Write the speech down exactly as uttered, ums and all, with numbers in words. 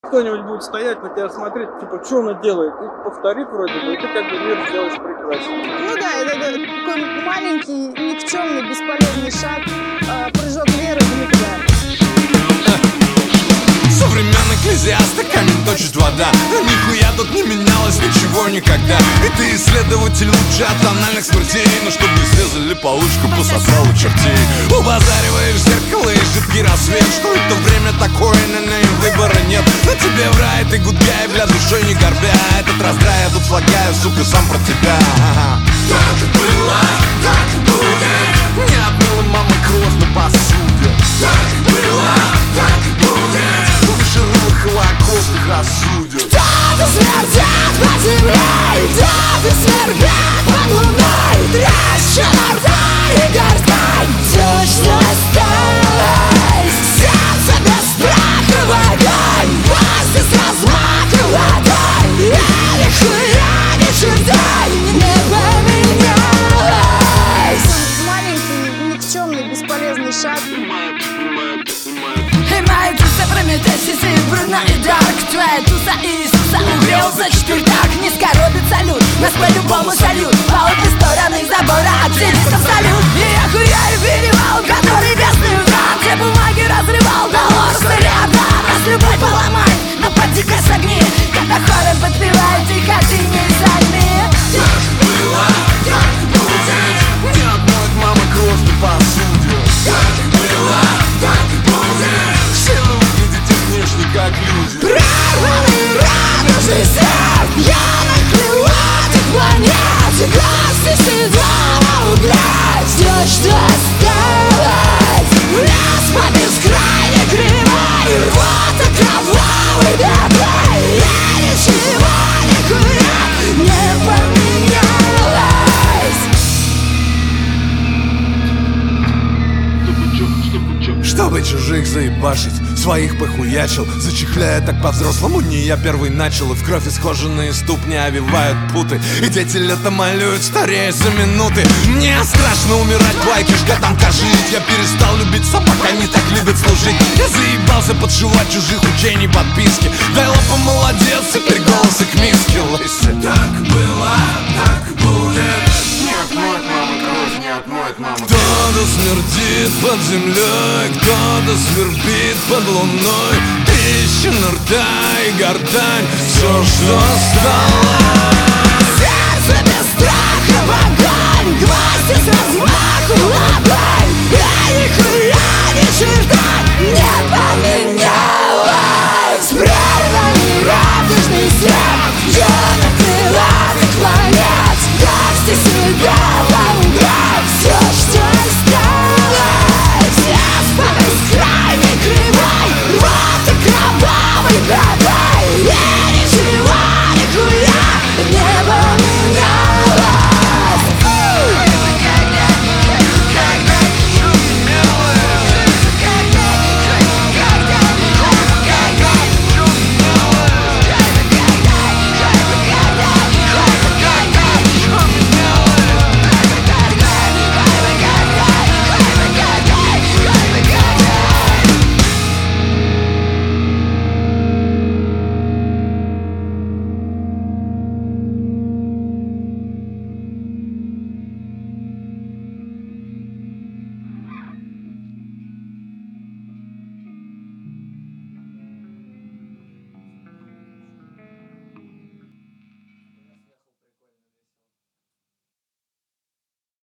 Кто-нибудь будет стоять на тебя смотреть, типа, что она делает? И повторит вроде бы, и ты как бы мир сделаешь прекраснее. Ну да, это, это такой маленький, никчемный, бесполезный шаг, э, прыжок веры в никуда. Со времен экклезиаста камень точит вода. Но нихуя тут не менялось ничего никогда. И ты исследователь лучше от анальных смертей. Но чтоб не срезали получку, пососал у чертей. Убазариваешь зеркало и жидкий рассвет. Что это время такое, на ней выбора нет. На тебе в рай, ты гудбя и бля душой не горбя. Этот раздрай, я тут слагаю, сука, сам про тебя. Так и было, так и будет. Не отмыла мама кровь на посуде. Так и было, так и будет. Жировых холокостных осудят. Кто-то смертит под землей, кто-то свербит под луной. Трещина рта и гортань, все, что осталось. Сердце без страха в огонь, власти с размаху ладонь. Я нихуя ни черта не поменялась. Маленький, никчемный, бесполезный шаг. Прометейся, Бруно и Дарк. Твоя туса Иисуса угрелся четвертак. Не скоробится люд, нас по-любому сольют. По обе стороны забора активистов салют. И я хуярю перевал, который бездны утрат. Где бумаги разрывал, доллар рядом. Раз любовь поломать, но поди-ка согни. Когда хором подпевает тихо, ты не сами. Так было, так будет. Не отмоет мама кровь на посуде. Так было, так будет. Все вы выглядите внешне как люди. Прорванный радужный свет, я на крылатых планет. Гости седого угля, все, что осталось. Лес по бескрайней кривой, рвота кровавой бедой. Я ничего нихуя не поменялась. Чтобы чужих заебашить, своих похуячил. Зачехляя так по-взрослому, не я первый начал. И в кровь исхоженные ступни овивают путы. И дети лето малюют, старея за минуты. Мне страшно умирать, байкиш, годам-ка жить. Я перестал любить собак, они так любят служить. Я заебался подшивать чужих учений подписки. Дай лапа, молодец, теперь голос и к миске лысый. Так было, так будет. Не отмоет мама кровь, не отмоет мама. Кто-то смердит под землей, кто-то свербит под луной. Трещина рта и гортань, все, что осталось. Сердце без страха в огонь, гвозди с размаху ладонь. Я нихуя ни черта не поменялась. Прерванный радужный свет, я на крылатых планет. Гости себя